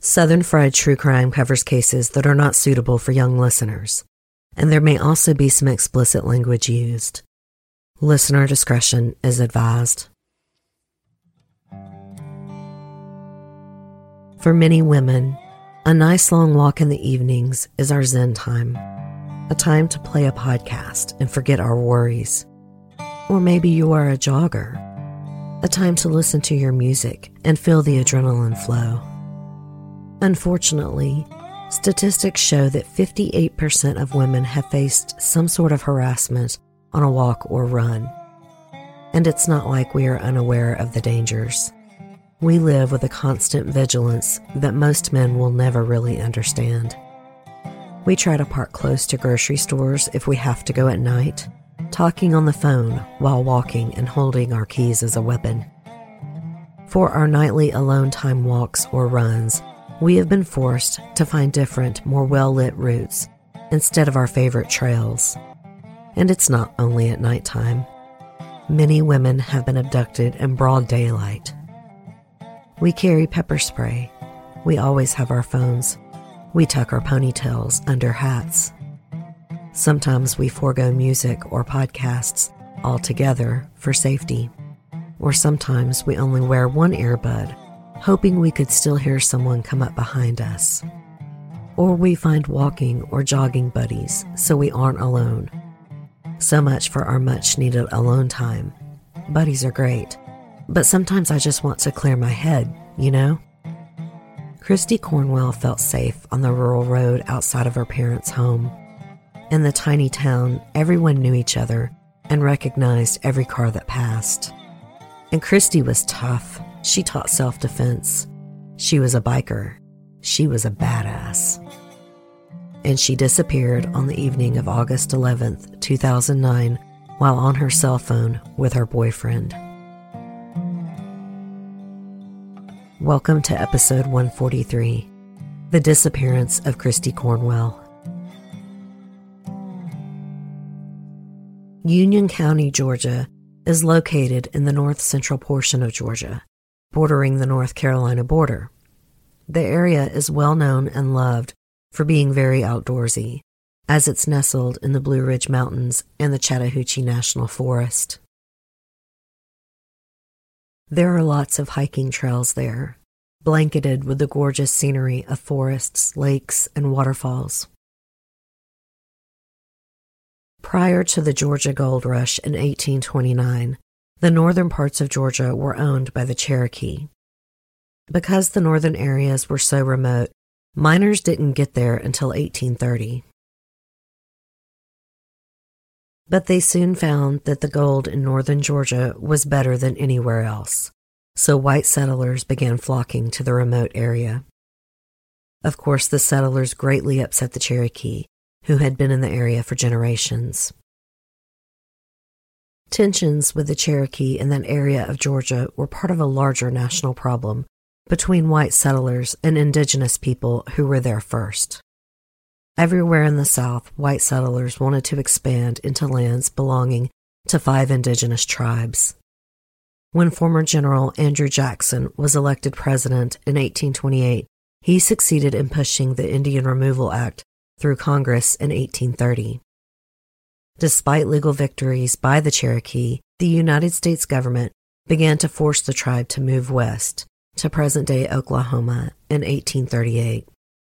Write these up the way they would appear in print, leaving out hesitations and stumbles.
Southern Fried True Crime covers cases that are not suitable for young listeners, and there may also be some explicit language used. Listener discretion is advised. For many women, a nice long walk in the evenings is our zen time, a time to play a podcast and forget our worries. Or maybe you are a jogger, a time to listen to your music and feel the adrenaline flow. Unfortunately, statistics show that 58% of women have faced some sort of harassment on a walk or run. And it's not like we are unaware of the dangers. We live with a constant vigilance that most men will never really understand. We try to park close to grocery stores if we have to go at night, talking on the phone while walking and holding our keys as a weapon. For our nightly alone time walks or runs, we have been forced to find different, more well-lit routes instead of our favorite trails. And it's not only at nighttime. Many women have been abducted in broad daylight. We carry pepper spray. We always have our phones. We tuck our ponytails under hats. Sometimes we forego music or podcasts altogether for safety. Or sometimes we only wear one earbud, hoping we could still hear someone come up behind us. Or we find walking or jogging buddies so we aren't alone. So much for our much-needed alone time. Buddies are great, but sometimes I just want to clear my head, you know? Christy Cornwell felt safe on the rural road outside of her parents' home. In the tiny town, everyone knew each other and recognized every car that passed. And Christy was tough. She taught self-defense. She was a biker. She was a badass. And she disappeared on the evening of August 11th, 2009, while on her cell phone with her boyfriend. Welcome to episode 143, The Disappearance of Christy Cornwell. Union County, Georgia, is located in the north-central portion of Georgia, bordering the North Carolina border. The area is well known and loved for being very outdoorsy, as it's nestled in the Blue Ridge Mountains and the Chattahoochee National Forest. There are lots of hiking trails there, blanketed with the gorgeous scenery of forests, lakes, and waterfalls. Prior to the Georgia Gold Rush in 1829, the northern parts of Georgia were owned by the Cherokee. Because the northern areas were so remote, miners didn't get there until 1830. But they soon found that the gold in northern Georgia was better than anywhere else, so white settlers began flocking to the remote area. Of course, the settlers greatly upset the Cherokee, who had been in the area for generations. Tensions with the Cherokee in that area of Georgia were part of a larger national problem between white settlers and indigenous people who were there first. Everywhere in the South, white settlers wanted to expand into lands belonging to 5 indigenous tribes. When former General Andrew Jackson was elected president in 1828, he succeeded in pushing the Indian Removal Act through Congress in 1830. Despite legal victories by the Cherokee, the United States government began to force the tribe to move west to present-day Oklahoma in 1838.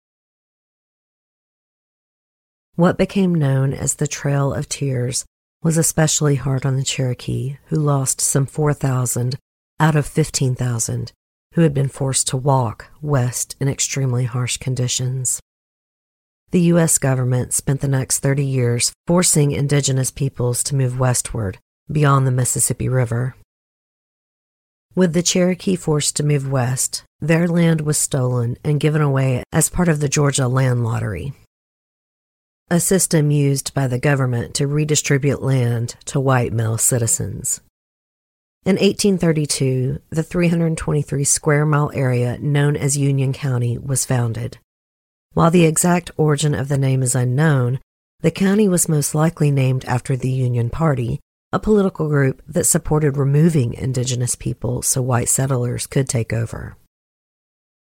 What became known as the Trail of Tears was especially hard on the Cherokee, who lost some 4,000 out of 15,000 who had been forced to walk west in extremely harsh conditions. The U.S. government spent the next 30 years forcing indigenous peoples to move westward beyond the Mississippi River. With the Cherokee forced to move west, their land was stolen and given away as part of the Georgia Land Lottery, a system used by the government to redistribute land to white male citizens. In 1832, the 323 square mile area known as Union County was founded. While the exact origin of the name is unknown, the county was most likely named after the Union Party, a political group that supported removing indigenous people so white settlers could take over.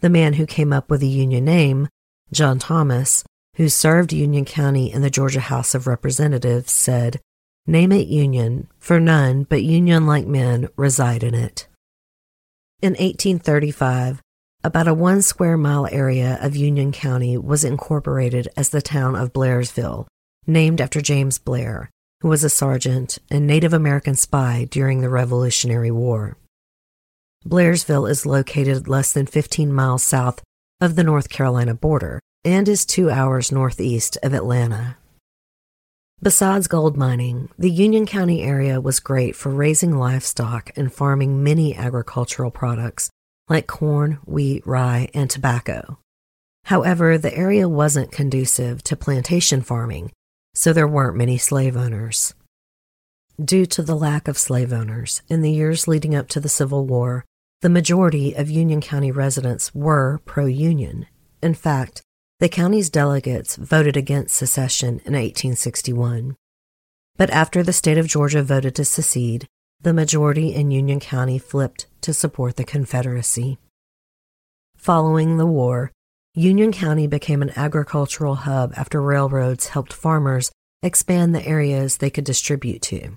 The man who came up with the Union name, John Thomas, who served Union County in the Georgia House of Representatives, said, "Name it Union, for none but Union-like men reside in it." In 1835, about a 1 square mile area of Union County was incorporated as the town of Blairsville, named after James Blair, who was a sergeant and Native American spy during the Revolutionary War. Blairsville is located less than 15 miles south of the North Carolina border and is 2 hours northeast of Atlanta. Besides gold mining, the Union County area was great for raising livestock and farming many agricultural products like corn, wheat, rye, and tobacco. However, the area wasn't conducive to plantation farming, so there weren't many slave owners. Due to the lack of slave owners, in the years leading up to the Civil War, the majority of Union County residents were pro-Union. In fact, the county's delegates voted against secession in 1861. But after the state of Georgia voted to secede, the majority in Union County flipped to support the Confederacy. Following the war, Union County became an agricultural hub after railroads helped farmers expand the areas they could distribute to.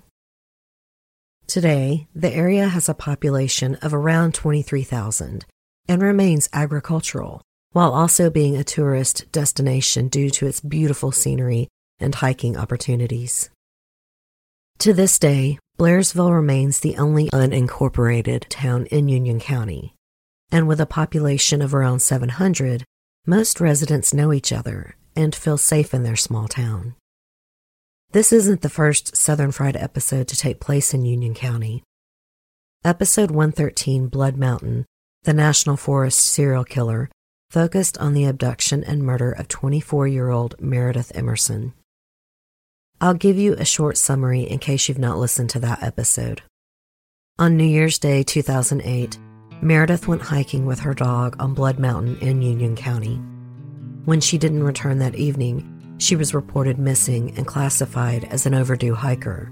Today, the area has a population of around 23,000 and remains agricultural, while also being a tourist destination due to its beautiful scenery and hiking opportunities. To this day, Blairsville remains the only unincorporated town in Union County, and with a population of around 700, most residents know each other and feel safe in their small town. This isn't the first Southern Fried episode to take place in Union County. Episode 113, Blood Mountain, the National Forest serial killer, focused on the abduction and murder of 24-year-old Meredith Emerson. I'll give you a short summary in case you've not listened to that episode. On New Year's Day 2008, Meredith went hiking with her dog on Blood Mountain in Union County. When she didn't return that evening, she was reported missing and classified as an overdue hiker.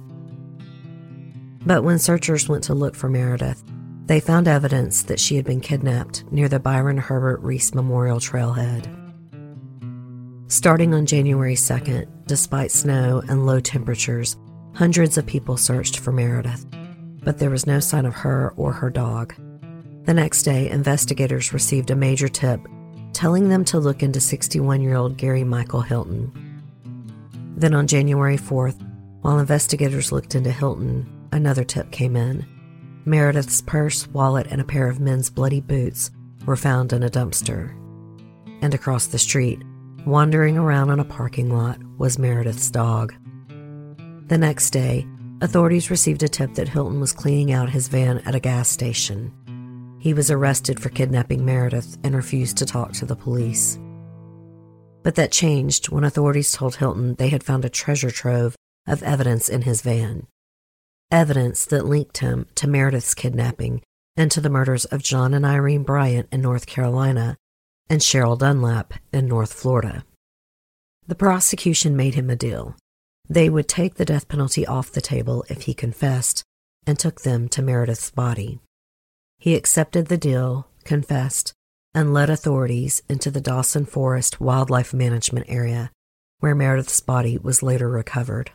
But when searchers went to look for Meredith, they found evidence that she had been kidnapped near the Byron Herbert Reese Memorial Trailhead. Starting on January 2nd, despite snow and low temperatures, hundreds of people searched for Meredith, but there was no sign of her or her dog. The next day, investigators received a major tip telling them to look into 61-year-old Gary Michael Hilton. Then on January 4th, while investigators looked into Hilton, another tip came in. Meredith's purse, wallet, and a pair of men's bloody boots were found in a dumpster. And across the street, wandering around in a parking lot, was Meredith's dog. The next day, authorities received a tip that Hilton was cleaning out his van at a gas station. He was arrested for kidnapping Meredith and refused to talk to the police. But that changed when authorities told Hilton they had found a treasure trove of evidence in his van. Evidence that linked him to Meredith's kidnapping and to the murders of John and Irene Bryant in North Carolina and Cheryl Dunlap in North Florida. The prosecution made him a deal. They would take the death penalty off the table if he confessed and took them to Meredith's body. He accepted the deal, confessed, and led authorities into the Dawson Forest Wildlife Management Area, where Meredith's body was later recovered.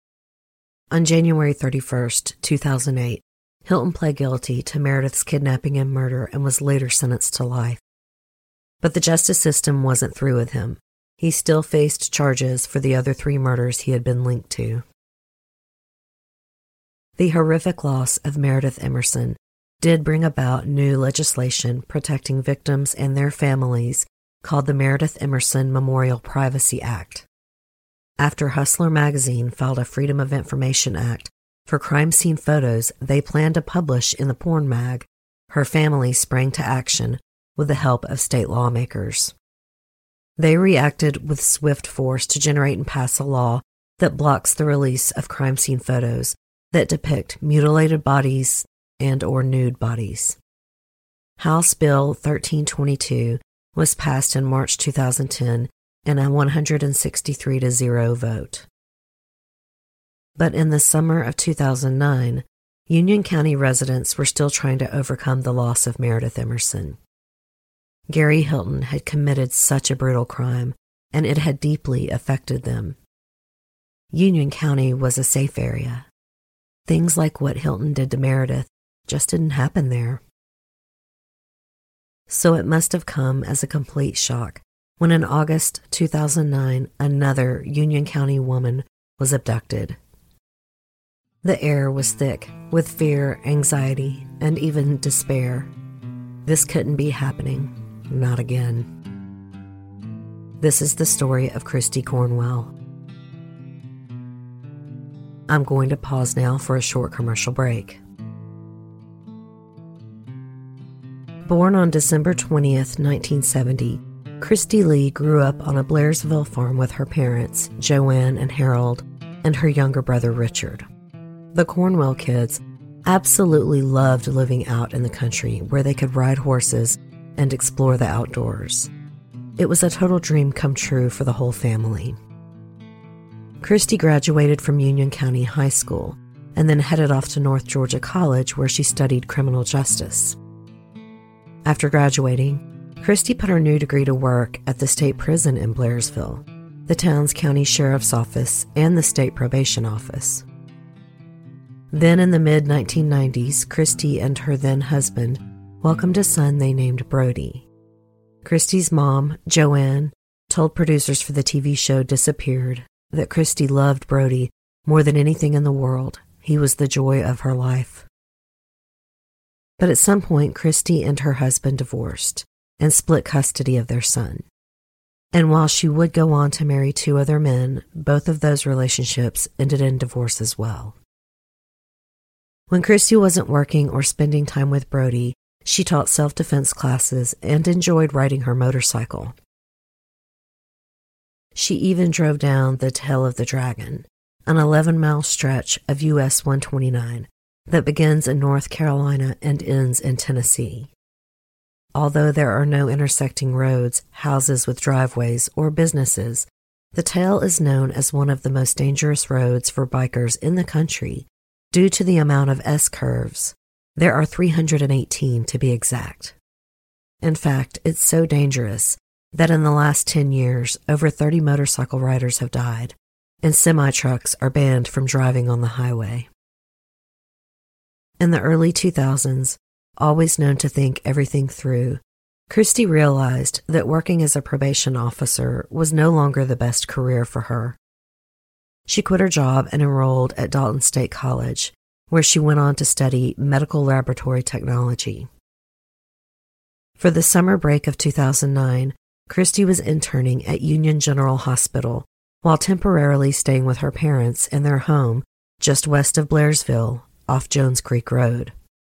On January 31st, 2008, Hilton pled guilty to Meredith's kidnapping and murder and was later sentenced to life. But the justice system wasn't through with him. He still faced charges for the other 3 murders he had been linked to. The horrific loss of Meredith Emerson did bring about new legislation protecting victims and their families called the Meredith Emerson Memorial Privacy Act. After Hustler magazine filed a Freedom of Information Act for crime scene photos they planned to publish in the porn mag, her family sprang to action with the help of state lawmakers. They reacted with swift force to generate and pass a law that blocks the release of crime scene photos that depict mutilated bodies and or nude bodies. House Bill 1322 was passed in March 2010 in a 163-0 vote. But in the summer of 2009, Union County residents were still trying to overcome the loss of Meredith Emerson. Gary Hilton had committed such a brutal crime, and it had deeply affected them. Union County was a safe area. Things like what Hilton did to Meredith just didn't happen there. So it must have come as a complete shock when in August 2009, another Union County woman was abducted. The air was thick with fear, anxiety, and even despair. This couldn't be happening. Not again. This is the story of Christy Cornwell. I'm going to pause now for a short commercial break. Born on December 20th, 1970, Christy Lee grew up on a Blairsville farm with her parents, Joanne and Harold, and her younger brother, Richard. The Cornwell kids absolutely loved living out in the country where they could ride horses and explore the outdoors. It was a total dream come true for the whole family. Christy graduated from Union County High School and then headed off to North Georgia College where she studied criminal justice. After graduating, Christy put her new degree to work at the state prison in Blairsville, the town's county sheriff's office, and the state probation office. Then in the mid-1990s, Christy and her then husband welcomed a son they named Brody. Christy's mom, Joanne, told producers for the TV show Disappeared that Christy loved Brody more than anything in the world. He was the joy of her life. But at some point, Christy and her husband divorced and split custody of their son. And while she would go on to marry 2 other men, both of those relationships ended in divorce as well. When Christy wasn't working or spending time with Brody, she taught self-defense classes and enjoyed riding her motorcycle. She even drove down the Tail of the Dragon, an 11-mile stretch of US 129 that begins in North Carolina and ends in Tennessee. Although there are no intersecting roads, houses with driveways, or businesses, the Tail is known as one of the most dangerous roads for bikers in the country due to the amount of S-curves. There are 318 to be exact. In fact, it's so dangerous that in the last 10 years, over 30 motorcycle riders have died, and semi-trucks are banned from driving on the highway. In the early 2000s, always known to think everything through, Christy realized that working as a probation officer was no longer the best career for her. She quit her job and enrolled at Dalton State College, where she went on to study medical laboratory technology. For the summer break of 2009, Christy was interning at Union General Hospital while temporarily staying with her parents in their home just west of Blairsville off Jones Creek Road.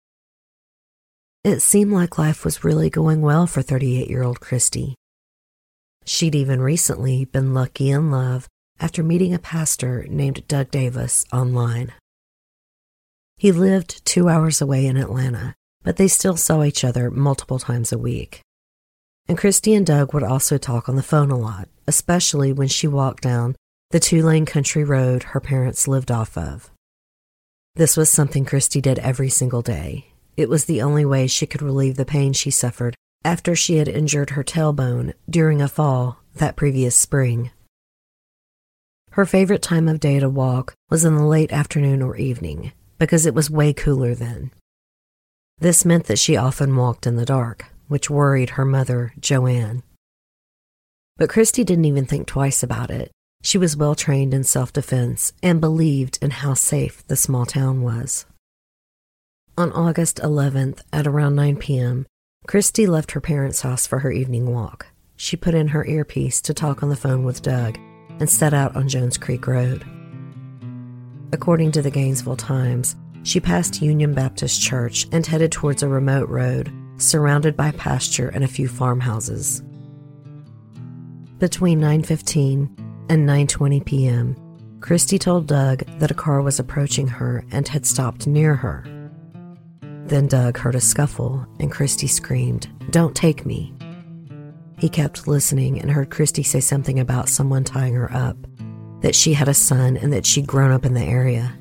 It seemed like life was really going well for 38-year-old Christy. She'd even recently been lucky in love after meeting a pastor named Doug Davis online. He lived 2 hours away in Atlanta, but they still saw each other multiple times a week. And Christy and Doug would also talk on the phone a lot, especially when she walked down the 2-lane country road her parents lived off of. This was something Christy did every single day. It was the only way she could relieve the pain she suffered after she had injured her tailbone during a fall that previous spring. Her favorite time of day to walk was in the late afternoon or evening, because it was way cooler then. This meant that she often walked in the dark, which worried her mother, Joanne. But Christy didn't even think twice about it. She was well trained in self-defense and believed in how safe the small town was. On August 11th at around 9 p.m., Christy left her parents' house for her evening walk. She put in her earpiece to talk on the phone with Doug and set out on Jones Creek Road. According to the Gainesville Times, she passed Union Baptist Church and headed towards a remote road surrounded by pasture and a few farmhouses. Between 9:15 and 9:20 p.m., Christy told Doug that a car was approaching her and had stopped near her. Then Doug heard a scuffle and Christy screamed, "Don't take me." He kept listening and heard Christy say something about someone tying her up, that she had a son and that she'd grown up in the area.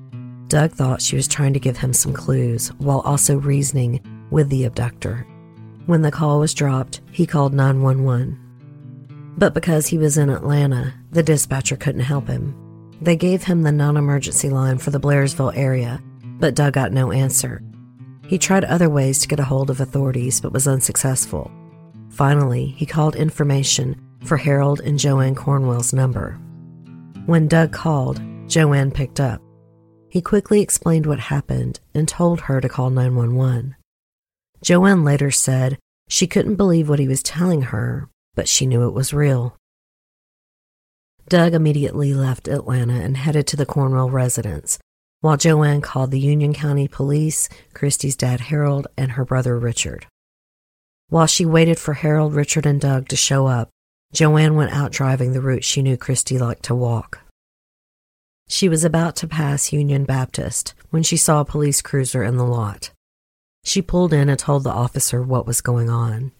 Doug thought she was trying to give him some clues while also reasoning with the abductor. When the call was dropped, he called 911. But because he was in Atlanta, the dispatcher couldn't help him. They gave him the non-emergency line for the Blairsville area, but Doug got no answer. He tried other ways to get a hold of authorities, but was unsuccessful. Finally, he called information for Harold and Joanne Cornwell's number. When Doug called, Joanne picked up. He quickly explained what happened and told her to call 911. Joanne later said she couldn't believe what he was telling her, but she knew it was real. Doug immediately left Atlanta and headed to the Cornwell residence, while Joanne called the Union County Police, Christy's dad Harold, and her brother Richard. While she waited for Harold, Richard, and Doug to show up, Joanne went out driving the route she knew Christy liked to walk. She was about to pass Union Baptist when she saw a police cruiser in the lot. She pulled in and told the officer what was going on.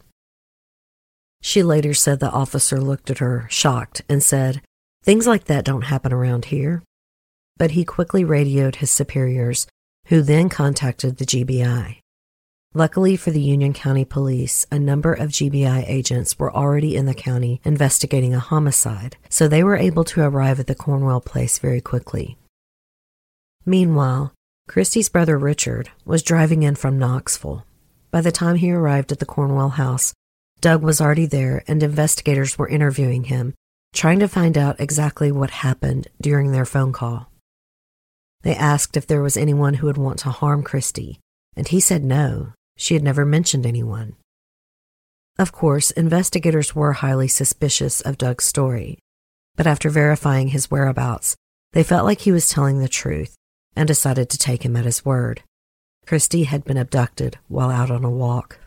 She later said the officer looked at her, shocked, and said, "Things like that don't happen around here." But he quickly radioed his superiors, who then contacted the GBI. Luckily for the Union County Police, a number of GBI agents were already in the county investigating a homicide, so they were able to arrive at the Cornwell place very quickly. Meanwhile, Christy's brother Richard was driving in from Knoxville. By the time he arrived at the Cornwell house, Doug was already there and investigators were interviewing him, trying to find out exactly what happened during their phone call. They asked if there was anyone who would want to harm Christy, and he said no. She had never mentioned anyone. Of course, investigators were highly suspicious of Doug's story, but after verifying his whereabouts, they felt like he was telling the truth and decided to take him at his word. Christy had been abducted while out on a walk.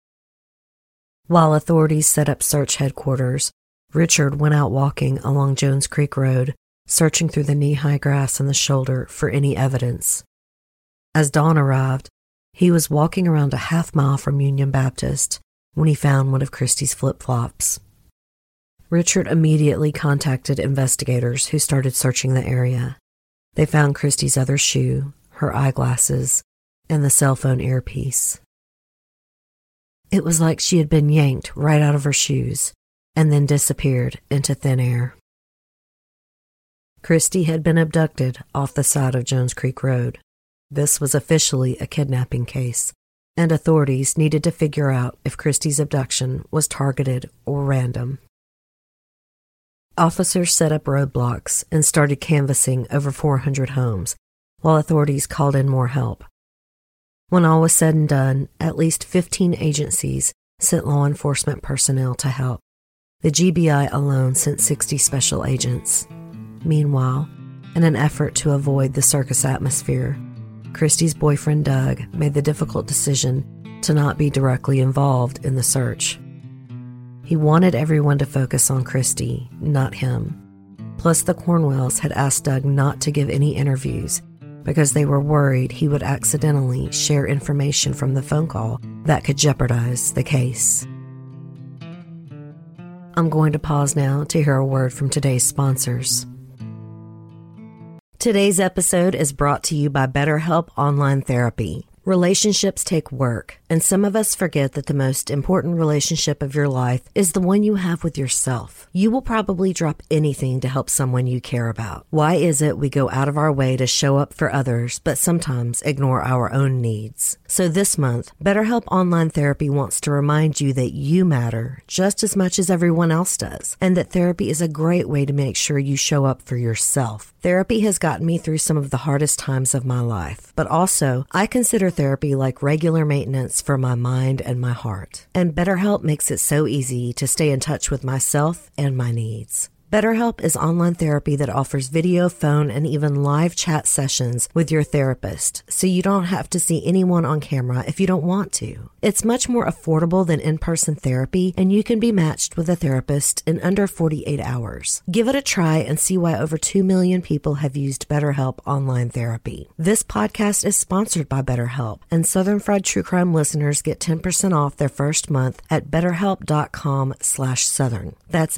While authorities set up search headquarters, Richard went out walking along Jones Creek Road, searching through the knee-high grass and the shoulder for any evidence. As dawn arrived, he was walking around a half-mile from Union Baptist when he found one of Christy's flip-flops. Richard immediately contacted investigators who started searching the area. They found Christy's other shoe, her eyeglasses, and the cell phone earpiece. It was like she had been yanked right out of her shoes and then disappeared into thin air. Christy had been abducted off the side of Jones Creek Road. This was officially a kidnapping case, and authorities needed to figure out if Christy's abduction was targeted or random. Officers set up roadblocks and started canvassing over 400 homes, while authorities called in more help. When all was said and done, at least 15 agencies sent law enforcement personnel to help. The GBI alone sent 60 special agents. Meanwhile, in an effort to avoid the circus atmosphere, Christy's boyfriend Doug made the difficult decision to not be directly involved in the search. He wanted everyone to focus on Christy, not him. Plus, the Cornwells had asked Doug not to give any interviews because they were worried he would accidentally share information from the phone call that could jeopardize the case. I'm going to pause now to hear a word from today's sponsors. Today's episode is brought to you by BetterHelp Online Therapy. Relationships take work, and some of us forget that the most important relationship of your life is the one you have with yourself. You will probably drop anything to help someone you care about. Why is it we go out of our way to show up for others, but sometimes ignore our own needs? So this month, BetterHelp Online Therapy wants to remind you that you matter just as much as everyone else does, and that therapy is a great way to make sure you show up for yourself. Therapy has gotten me through some of the hardest times of my life, but also I consider therapy like regular maintenance for my mind and my heart. And BetterHelp makes it so easy to stay in touch with myself and my needs. BetterHelp is online therapy that offers video, phone, and even live chat sessions with your therapist, so you don't have to see anyone on camera if you don't want to. It's much more affordable than in-person therapy, and you can be matched with a therapist in under 48 hours. Give it a try and see why over 2 million people have used BetterHelp Online Therapy. This podcast is sponsored by BetterHelp, and Southern Fried True Crime listeners get 10% off their first month at betterhelp.com/Southern. That's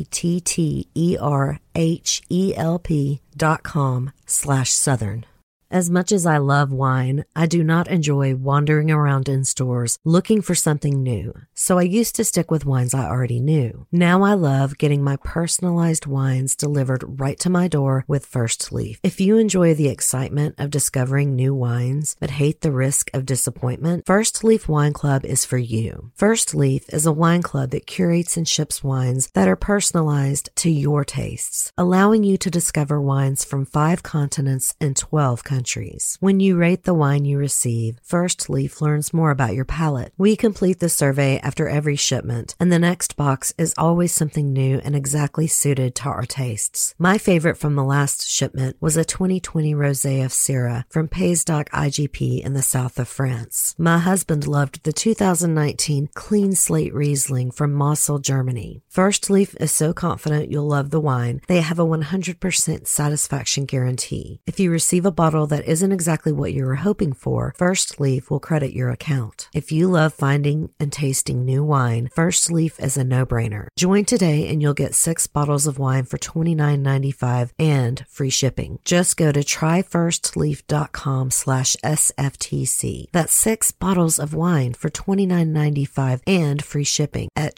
BETTERHELP.com/Southern. As much as I love wine, I do not enjoy wandering around in stores looking for something new, so I used to stick with wines I already knew. Now I love getting my personalized wines delivered right to my door with First Leaf. If you enjoy the excitement of discovering new wines but hate the risk of disappointment, First Leaf Wine Club is for you. First Leaf is a wine club that curates and ships wines that are personalized to your tastes, allowing you to discover wines from 5 continents and 12 countries. When you rate the wine you receive, First Leaf learns more about your palate. We complete the survey after every shipment, and the next box is always something new and exactly suited to our tastes. My favorite from the last shipment was a 2020 Rosé of Syrah from Pays d'Arc IGP in the south of France. My husband loved the 2019 Clean Slate Riesling from Mosel, Germany. First Leaf is so confident you'll love the wine, they have a 100% satisfaction guarantee. If you receive a bottle that isn't exactly what you were hoping for, First Leaf will credit your account. If you love finding and tasting new wine, First Leaf is a no-brainer. Join today and you'll get 6 bottles of wine for $29.95 and free shipping. Just go to tryfirstleaf.com/SFTC. That's 6 bottles of wine for $29.95 and free shipping at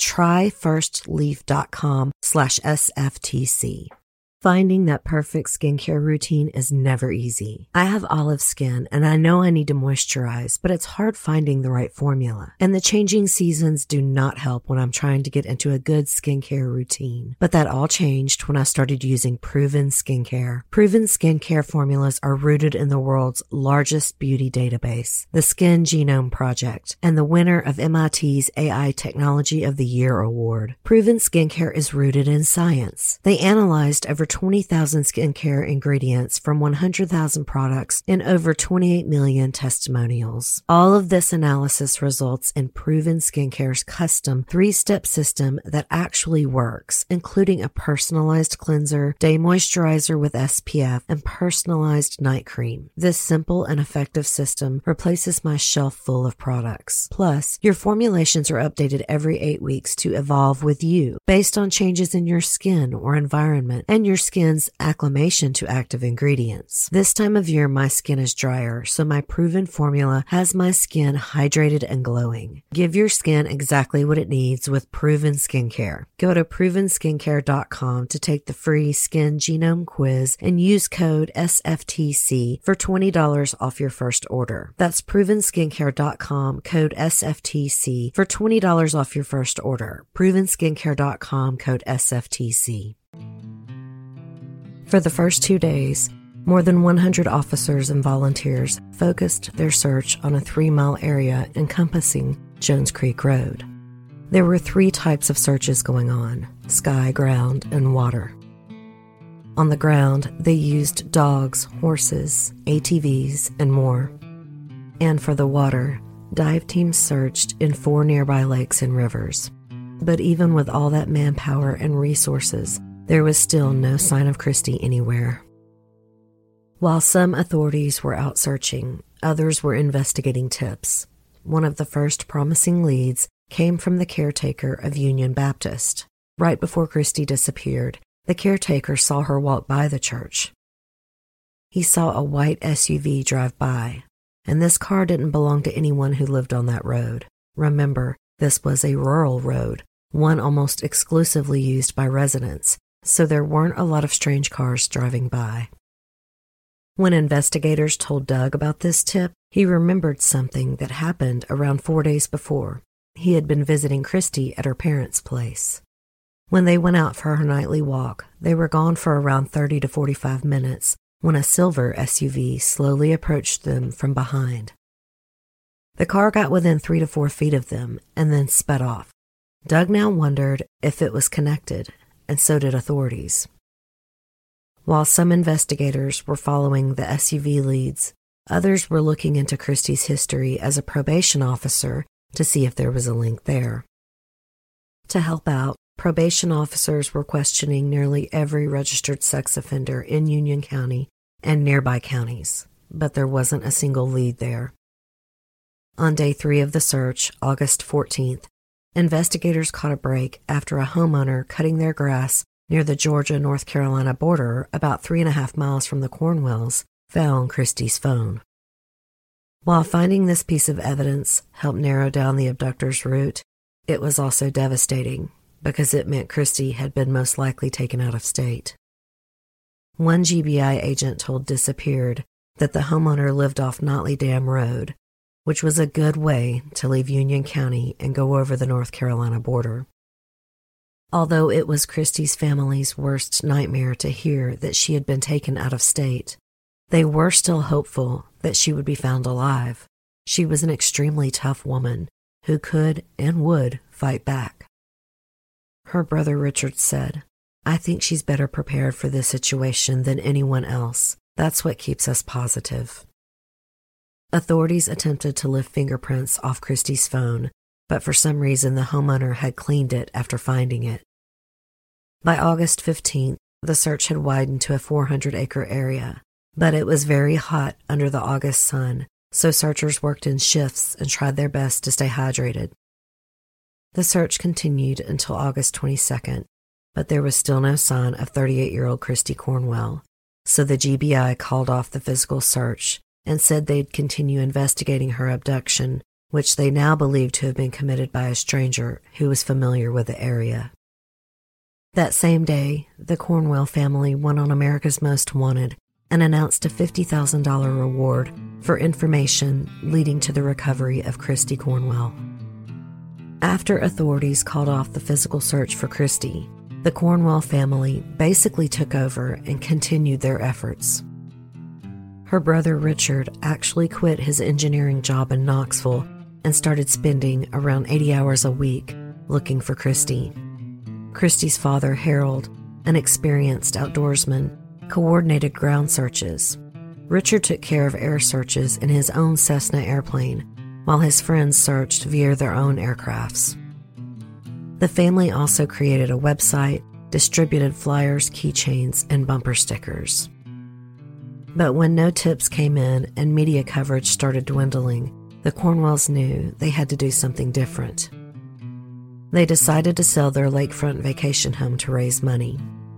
tryfirstleaf.com/SFTC. Finding that perfect skincare routine is never easy. I have olive skin and I know I need to moisturize, but it's hard finding the right formula. And the changing seasons do not help when I'm trying to get into a good skincare routine. But that all changed when I started using Proven Skincare. Proven Skincare formulas are rooted in the world's largest beauty database, the Skin Genome Project, and the winner of MIT's AI Technology of the Year award. Proven Skincare is rooted in science. They analyzed over 20,000 skincare ingredients from 100,000 products in over 28 million testimonials. All of this analysis results in Proven Skincare's custom 3-step system that actually works, including a personalized cleanser, day moisturizer with SPF, and personalized night cream. This simple and effective system replaces my shelf full of products. Plus, your formulations are updated every 8 weeks to evolve with you, based on changes in your skin or environment and your skin's acclimation to active ingredients. This time of year, my skin is drier, so my Proven formula has my skin hydrated and glowing. Give your skin exactly what it needs with Proven Skincare. Go to provenskincare.com to take the free Skin Genome Quiz and use code SFTC for $20 off your first order. That's provenskincare.com, code SFTC for $20 off your first order. provenskincare.com, code SFTC. For the first 2 days, more than 100 officers and volunteers focused their search on a 3-mile area encompassing Jones Creek Road. There were 3 types of searches going on: sky, ground, and water. On the ground, they used dogs, horses, ATVs, and more. And for the water, dive teams searched in 4 nearby lakes and rivers. But even with all that manpower and resources, there was still no sign of Christy anywhere. While some authorities were out searching, others were investigating tips. One of the first promising leads came from the caretaker of Union Baptist. Right before Christy disappeared, the caretaker saw her walk by the church. He saw a white SUV drive by, and this car didn't belong to anyone who lived on that road. Remember, this was a rural road, one almost exclusively used by residents, so there weren't a lot of strange cars driving by. When investigators told Doug about this tip, he remembered something that happened around 4 days before. He had been visiting Christy at her parents' place. When they went out for her nightly walk, they were gone for around 30 to 45 minutes when a silver SUV slowly approached them from behind. The car got within 3 to 4 feet of them and then sped off. Doug now wondered if it was connected, and so did authorities. While some investigators were following the SUV leads, others were looking into Christy's history as a probation officer to see if there was a link there. To help out, probation officers were questioning nearly every registered sex offender in Union County and nearby counties, but there wasn't a single lead there. On day 3 of the search, August 14th, investigators caught a break after a homeowner cutting their grass near the Georgia-North Carolina border about 3.5 miles from the Cornwells found Christie's phone. While finding this piece of evidence helped narrow down the abductor's route, it was also devastating because it meant Christie had been most likely taken out of state. One GBI agent told Disappeared that the homeowner lived off Notley Dam Road, which was a good way to leave Union County and go over the North Carolina border. Although it was Christie's family's worst nightmare to hear that she had been taken out of state, they were still hopeful that she would be found alive. She was an extremely tough woman who could and would fight back. Her brother Richard said, "I think she's better prepared for this situation than anyone else. That's what keeps us positive." Authorities attempted to lift fingerprints off Christie's phone, but for some reason the homeowner had cleaned it after finding it. By August 15th, the search had widened to a 400-acre area, but it was very hot under the August sun, so searchers worked in shifts and tried their best to stay hydrated. The search continued until August 22nd, but there was still no sign of 38-year-old Christie Cornwell, so the GBI called off the physical search and said they'd continue investigating her abduction, which they now believed to have been committed by a stranger who was familiar with the area. That same day, the Cornwell family went on America's Most Wanted and announced a $50,000 reward for information leading to the recovery of Christie Cornwell. After authorities called off the physical search for Christie, the Cornwell family basically took over and continued their efforts. Her brother Richard actually quit his engineering job in Knoxville and started spending around 80 hours a week looking for Christie. Christie's father, Harold, an experienced outdoorsman, coordinated ground searches. Richard took care of air searches in his own Cessna airplane, while his friends searched via their own aircrafts. The family also created a website, distributed flyers, keychains, and bumper stickers. But when no tips came in and media coverage started dwindling, the Cornwells knew they had to do something different. They decided to sell their lakefront vacation home to raise money.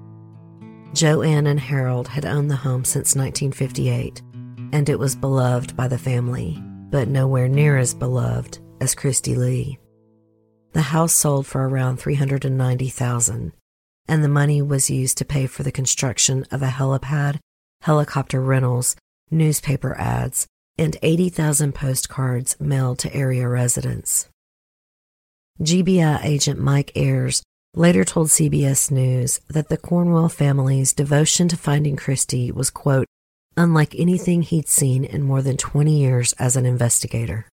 Joanne and Harold had owned the home since 1958, and it was beloved by the family, but nowhere near as beloved as Christie Lee. The house sold for around $390,000, and the money was used to pay for the construction of a helipad, helicopter rentals, newspaper ads, and 80,000 postcards mailed to area residents. GBI agent Mike Ayers later told CBS News that the Cornwell family's devotion to finding Christie was, quote, unlike anything he'd seen in more than 20 years as an investigator.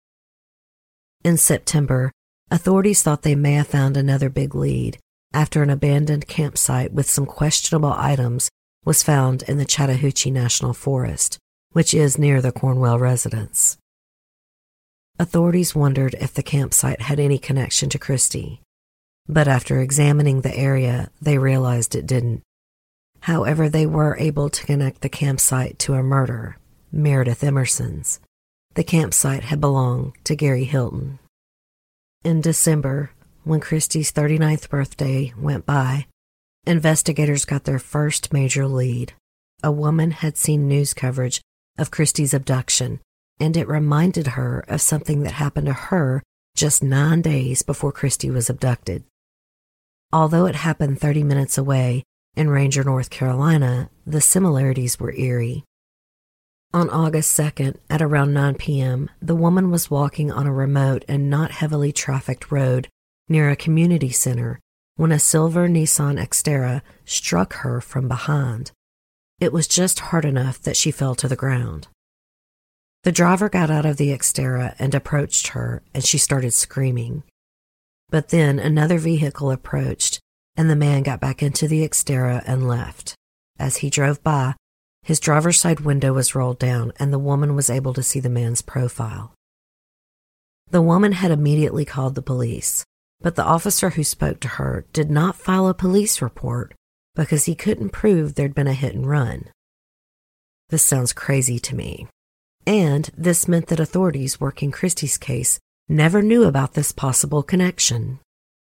In September, authorities thought they may have found another big lead after an abandoned campsite with some questionable items was found in the Chattahoochee National Forest, which is near the Cornwell residence. Authorities wondered if the campsite had any connection to Christie, but after examining the area, they realized it didn't. However, they were able to connect the campsite to a murder, Meredith Emerson's. The campsite had belonged to Gary Hilton. In December, when Christie's 39th birthday went by, investigators got their first major lead. A woman had seen news coverage of Christie's abduction, and it reminded her of something that happened to her just 9 days before Christie was abducted. Although it happened 30 minutes away in Ranger, North Carolina, the similarities were eerie. On August 2nd, at around 9 p.m., the woman was walking on a remote and not heavily trafficked road near a community center when a silver Nissan Xterra struck her from behind. It was just hard enough that she fell to the ground. The driver got out of the Xterra and approached her, and she started screaming. But then another vehicle approached, and the man got back into the Xterra and left. As he drove by, his driver's side window was rolled down, and the woman was able to see the man's profile. The woman had immediately called the police, but the officer who spoke to her did not file a police report because he couldn't prove there'd been a hit and run. This sounds crazy to me. And this meant that authorities working Christie's case never knew about this possible connection.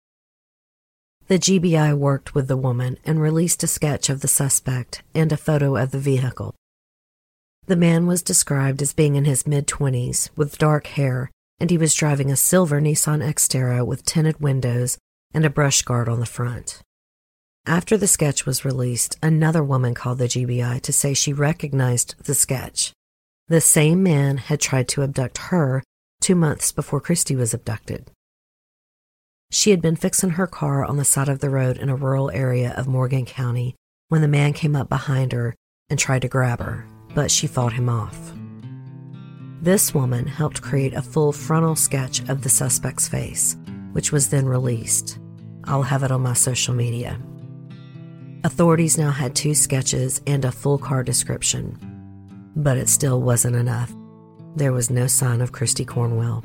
The GBI worked with the woman and released a sketch of the suspect and a photo of the vehicle. The man was described as being in his mid-20s with dark hair, and he was driving a silver Nissan Xterra with tinted windows and a brush guard on the front. After the sketch was released, another woman called the GBI to say she recognized the sketch. The same man had tried to abduct her 2 months before Christy was abducted. She had been fixing her car on the side of the road in a rural area of Morgan County when the man came up behind her and tried to grab her, but she fought him off. This woman helped create a full frontal sketch of the suspect's face, which was then released. I'll have it on my social media. Authorities now had 2 sketches and a full car description, but it still wasn't enough. There was no sign of Christy Cornwell.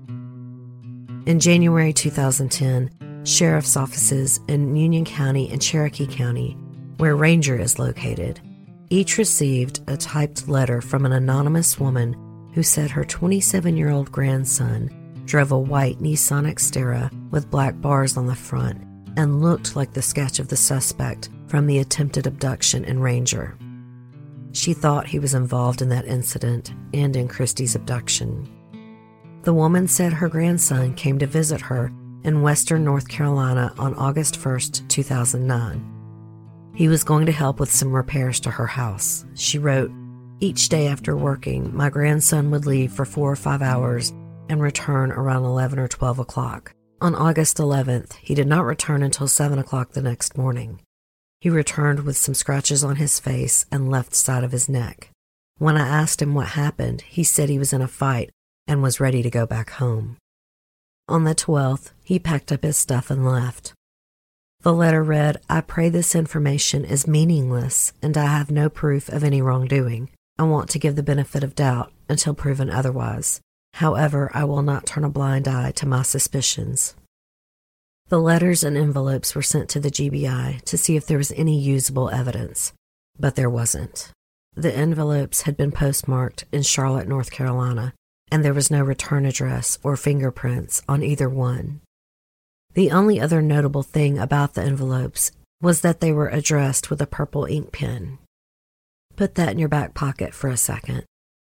In January 2010, sheriff's offices in Union County and Cherokee County, where Ranger is located, each received a typed letter from an anonymous woman who said her 27-year-old grandson drove a white Nissan Xterra with black bars on the front and looked like the sketch of the suspect from the attempted abduction in Ranger. She thought he was involved in that incident and in Christy's abduction. The woman said her grandson came to visit her in western North Carolina on August 1st, 2009. He was going to help with some repairs to her house. She wrote, "Each day after working, my grandson would leave for 4 or 5 hours and return around 11 or 12 o'clock. On August 11th, he did not return until 7 o'clock the next morning. He returned with some scratches on his face and left side of his neck. When I asked him what happened, he said he was in a fight and was ready to go back home. On the 12th, he packed up his stuff and left." The letter read, "I pray this information is meaningless and I have no proof of any wrongdoing. I want to give the benefit of doubt until proven otherwise. However, I will not turn a blind eye to my suspicions." The letters and envelopes were sent to the GBI to see if there was any usable evidence, but there wasn't. The envelopes had been postmarked in Charlotte, North Carolina, and there was no return address or fingerprints on either one. The only other notable thing about the envelopes was that they were addressed with a purple ink pen. Put that in your back pocket for a second.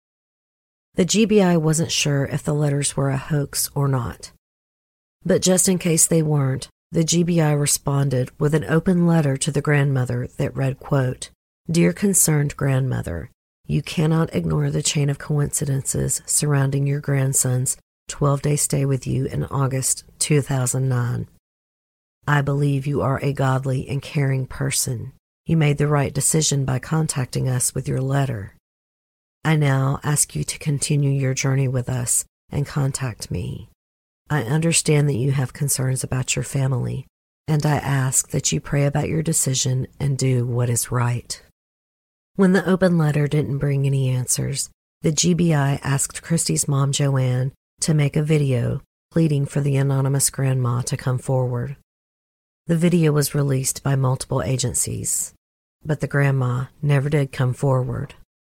The GBI wasn't sure if the letters were a hoax or not. But just in case they weren't, the GBI responded with an open letter to the grandmother that read, quote, "Dear concerned grandmother, you cannot ignore the chain of coincidences surrounding your grandson's 12-day stay with you in August 2009. I believe you are a godly and caring person. You made the right decision by contacting us with your letter. I now ask you to continue your journey with us and contact me. I understand that you have concerns about your family, and I ask that you pray about your decision and do what is right." When the open letter didn't bring any answers, the GBI asked Christy's mom, Joanne, to make a video pleading for the anonymous grandma to come forward. The video was released by multiple agencies, but the grandma never did come forward.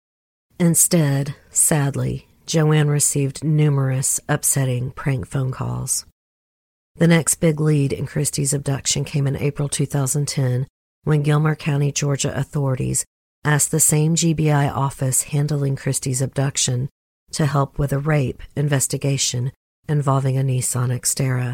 Instead, sadly, Joanne received numerous upsetting prank phone calls. The next big lead in Christy's abduction came in April 2010 when Gilmer County, Georgia authorities asked the same GBI office handling Christy's abduction to help with a rape investigation involving a Nissan Xterra.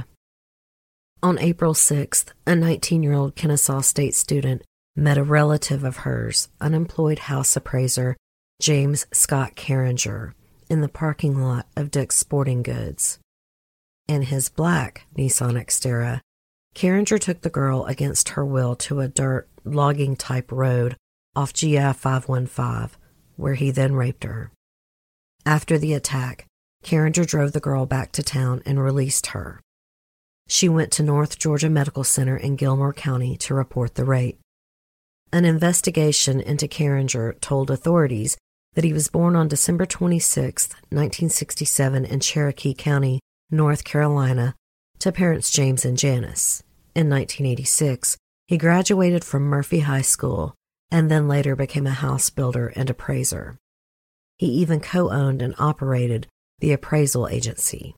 On April 6th, a 19-year-old Kennesaw State student met a relative of hers, unemployed house appraiser James Scott Carringer, in the parking lot of Dick's Sporting Goods. In his black Nissan Xterra, Carringer took the girl against her will to a dirt logging-type road off GI 515, where he then raped her. After the attack, Carringer drove the girl back to town and released her. She went to North Georgia Medical Center in Gilmer County to report the rape. An investigation into Carringer told authorities that he was born on December 26, 1967 in Cherokee County, North Carolina, to parents James and Janice. In 1986, he graduated from Murphy High School and then later became a house builder and appraiser. He even co-owned and operated the appraisal agency.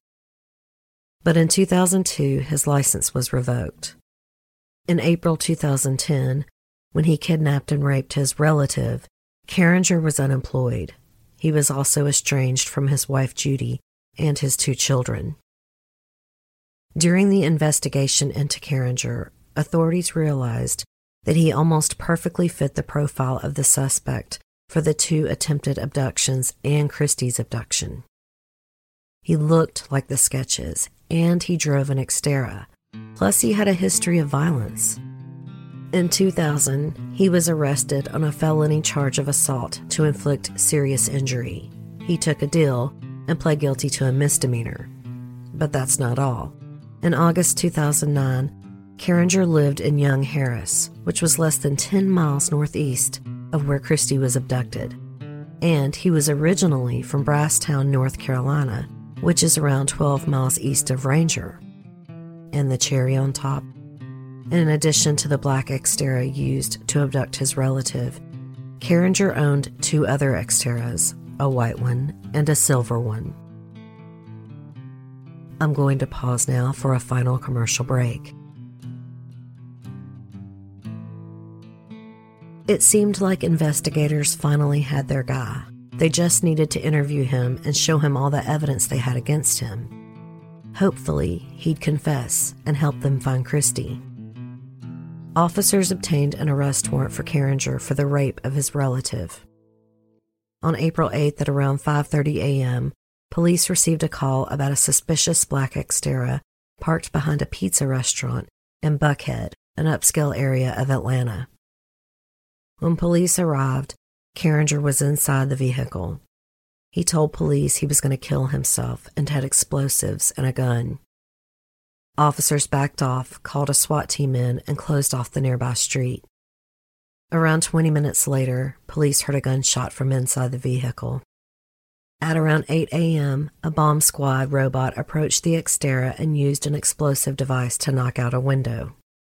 But in 2002, his license was revoked. In April 2010, when he kidnapped and raped his relative, Carringer was unemployed, he was also estranged from his wife Judy and his 2 children. During the investigation into Carringer, authorities realized that he almost perfectly fit the profile of the suspect for the 2 attempted abductions and Christie's abduction. He looked like the sketches, and he drove an Xterra. Plus, he had a history of violence. In 2000, he was arrested on a felony charge of assault to inflict serious injury. He took a deal and pled guilty to a misdemeanor. But that's not all. In August 2009, Carringer lived in Young Harris, which was less than 10 miles northeast of where Christie was abducted. And he was originally from Brasstown, North Carolina, which is around 12 miles east of Ranger. And the cherry on top, in addition to the black Xterra used to abduct his relative, Carringer owned 2 other Xterras, a white one and a silver one. I'm going to pause now for a final commercial break. It seemed like investigators finally had their guy. They just needed to interview him and show him all the evidence they had against him. Hopefully, he'd confess and help them find Christie. Officers obtained an arrest warrant for Carringer for the rape of his relative. On April 8th at around 5:30 a.m., police received a call about a suspicious black Xterra parked behind a pizza restaurant in Buckhead, an upscale area of Atlanta. When police arrived, Carringer was inside the vehicle. He told police he was going to kill himself and had explosives and a gun. Officers backed off, called a SWAT team in, and closed off the nearby street. Around 20 minutes later, police heard a gunshot from inside the vehicle. At around 8 a.m., a bomb squad robot approached the Xterra and used an explosive device to knock out a window.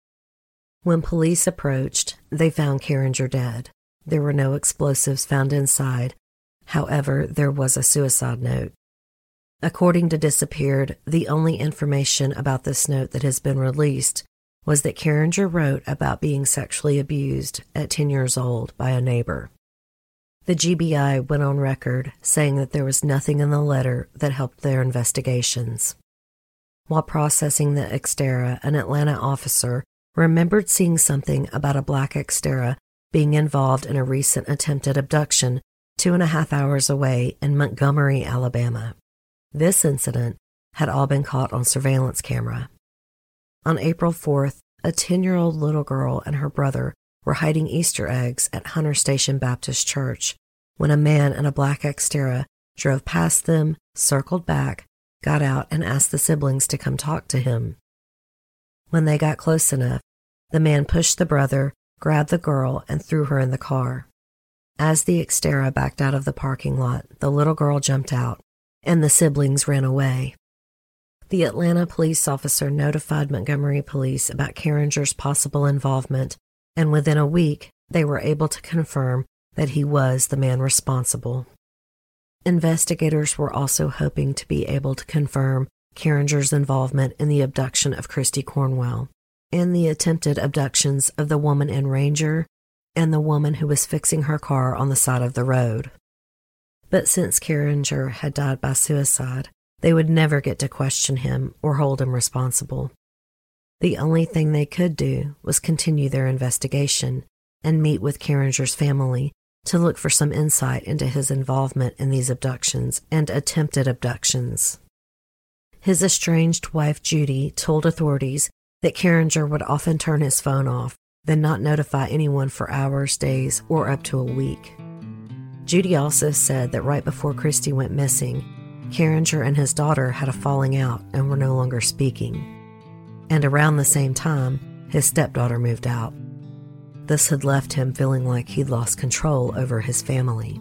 When police approached, they found Carringer dead. There were no explosives found inside. However, there was a suicide note. According to Disappeared, the only information about this note that has been released was that Carringer wrote about being sexually abused at 10 years old by a neighbor. The GBI went on record saying that there was nothing in the letter that helped their investigations. While processing the Xterra, an Atlanta officer remembered seeing something about a black Xterra being involved in a recent attempted abduction 2.5 hours away in Montgomery, Alabama. This incident had all been caught on surveillance camera. On April 4th, a 10-year-old little girl and her brother were hiding Easter eggs at Hunter Station Baptist Church when a man in a black Xterra drove past them, circled back, got out, and asked the siblings to come talk to him. When they got close enough, the man pushed the brother, grabbed the girl, and threw her in the car. As the Xterra backed out of the parking lot, the little girl jumped out, and the siblings ran away. The Atlanta police officer notified Montgomery police about Carringer's possible involvement, and within a week, they were able to confirm that he was the man responsible. Investigators were also hoping to be able to confirm Carringer's involvement in the abduction of Christie Cornwell and the attempted abductions of the woman in Ranger and the woman who was fixing her car on the side of the road. But since Carringer had died by suicide, they would never get to question him or hold him responsible. The only thing they could do was continue their investigation and meet with Carringer's family to look for some insight into his involvement in these abductions and attempted abductions. His estranged wife, Judy, told authorities that Carringer would often turn his phone off, then not notify anyone for hours, days, or up to a week. Judy also said that right before Christie went missing, Carringer and his daughter had a falling out and were no longer speaking. And around the same time, his stepdaughter moved out. This had left him feeling like he'd lost control over his family.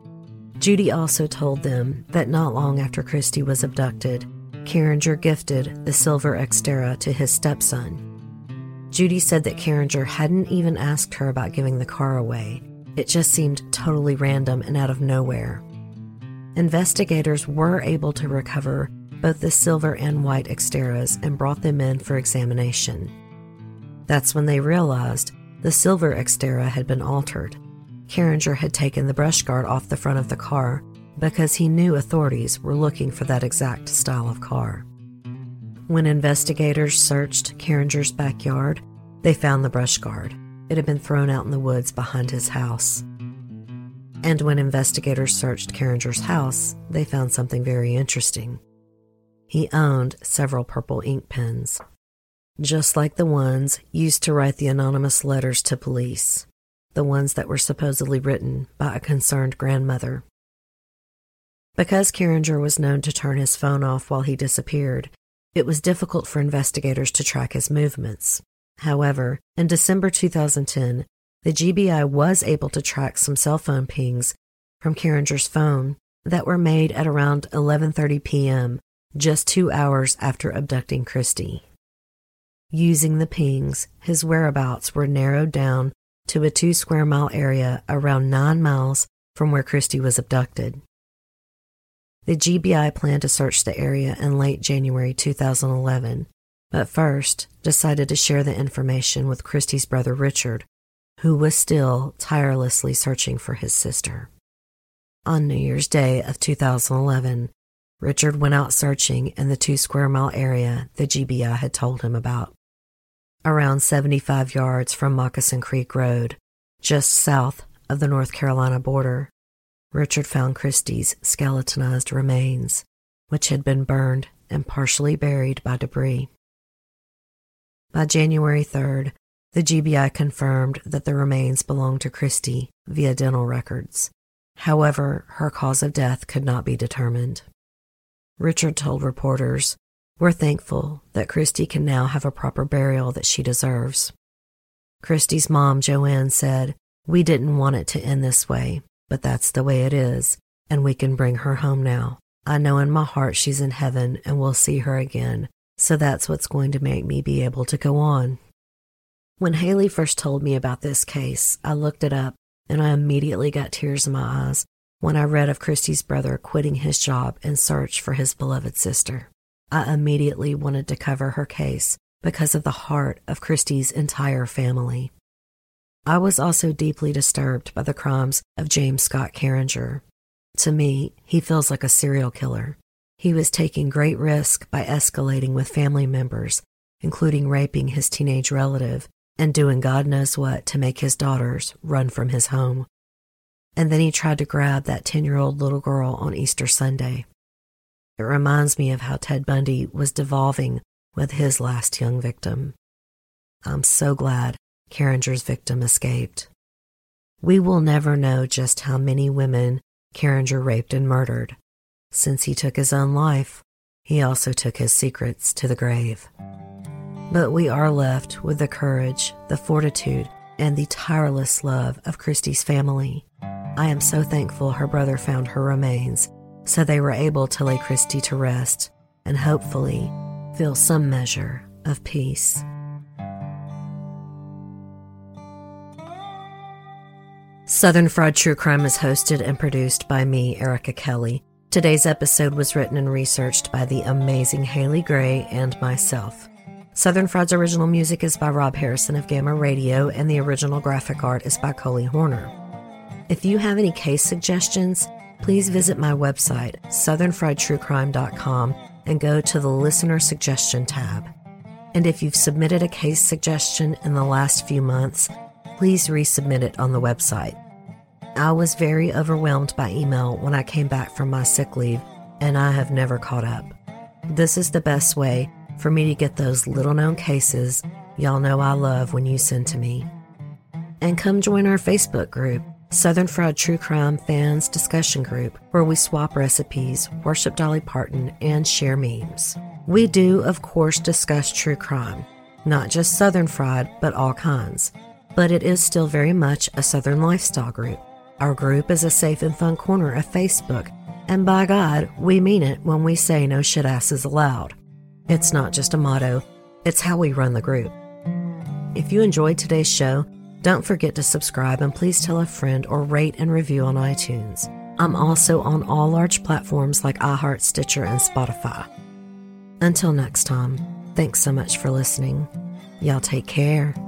Judy also told them that not long after Christie was abducted, Carringer gifted the silver Xterra to his stepson. Judy said that Carringer hadn't even asked her about giving the car away. It just seemed totally random and out of nowhere. Investigators were able to recover both the silver and white Xterras and brought them in for examination. That's when they realized the silver Xterra had been altered. Carringer had taken the brush guard off the front of the car because he knew authorities were looking for that exact style of car. When investigators searched Carringer's backyard, they found the brush guard. It had been thrown out in the woods behind his house. And when investigators searched Carringer's house, they found something very interesting. He owned several purple ink pens, just like the ones used to write the anonymous letters to police, the ones that were supposedly written by a concerned grandmother. Because Carringer was known to turn his phone off while he disappeared, it was difficult for investigators to track his movements. However, in December 2010, the GBI was able to track some cell phone pings from Carringer's phone that were made at around 11:30 p.m., just 2 hours after abducting Christy. Using the pings, his whereabouts were narrowed down to a 2-square-mile area around 9 miles from where Christy was abducted. The GBI planned to search the area in late January 2011, but first decided to share the information with Christy's brother Richard, who was still tirelessly searching for his sister. On New Year's Day of 2011, Richard went out searching in the 2-square-mile area the GBI had told him about. Around 75 yards from Moccasin Creek Road, just south of the North Carolina border, Richard found Christy's skeletonized remains, which had been burned and partially buried by debris. By January 3rd, the GBI confirmed that the remains belonged to Christy via dental records. However, her cause of death could not be determined. Richard told reporters, "We're thankful that Christy can now have a proper burial that she deserves." Christy's mom, Joanne, said, "We didn't want it to end this way, but that's the way it is, and we can bring her home now. I know in my heart she's in heaven and we'll see her again, so that's what's going to make me be able to go on." When Haley first told me about this case, I looked it up, and I immediately got tears in my eyes when I read of Christy's brother quitting his job in search for his beloved sister. I immediately wanted to cover her case because of the heart of Christy's entire family. I was also deeply disturbed by the crimes of James Scott Carringer. To me, he feels like a serial killer. He was taking great risk by escalating with family members, including raping his teenage relative and doing God knows what to make his daughters run from his home. And then he tried to grab that 10-year-old little girl on Easter Sunday. It reminds me of how Ted Bundy was devolving with his last young victim. I'm so glad Carringer's victim escaped. We will never know just how many women Carringer raped and murdered. Since he took his own life, he also took his secrets to the grave. But we are left with the courage, the fortitude, and the tireless love of Christy's family. I am so thankful her brother found her remains, so they were able to lay Christy to rest and hopefully feel some measure of peace. Southern Fried True Crime is hosted and produced by me, Erica Kelly. Today's episode was written and researched by the amazing Haley Gray and myself. Southern Fried's original music is by Rob Harrison of Gamma Radio, and the original graphic art is by Coley Horner. If you have any case suggestions, please visit my website, southernfriedtruecrime.com, and go to the Listener Suggestion tab. And if you've submitted a case suggestion in the last few months, please resubmit it on the website. I was very overwhelmed by email when I came back from my sick leave, and I have never caught up. This is the best way for me to get those little-known cases y'all know I love when you send to me. And come join our Facebook group, Southern Fried True Crime Fans Discussion Group, where we swap recipes, worship Dolly Parton, and share memes. We do, of course, discuss true crime, not just Southern Fried, but all kinds. But it is still very much a Southern lifestyle group. Our group is a safe and fun corner of Facebook, and by God, we mean it when we say no shit asses allowed. It's not just a motto, it's how we run the group. If you enjoyed today's show, don't forget to subscribe and please tell a friend or rate and review on iTunes. I'm also on all large platforms like iHeart, Stitcher, and Spotify. Until next time, thanks so much for listening. Y'all take care.